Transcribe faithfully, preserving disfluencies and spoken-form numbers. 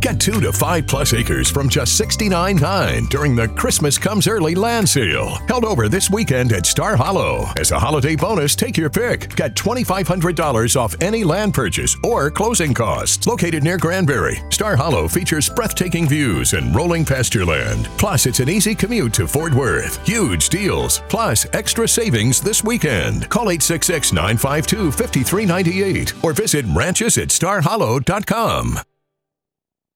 Get two to five plus acres from just sixty-nine dollars and nine cents during the Christmas Comes Early land sale held over this weekend at Star Hollow. As a holiday bonus, take your pick. Get twenty-five hundred dollars off any land purchase or closing costs. Located near Granbury, Star Hollow features breathtaking views and rolling pasture land. Plus, it's an easy commute to Fort Worth. Huge deals, plus extra savings this weekend. Call eight six six, nine five two, five three nine eight or visit ranches at star hollow dot com.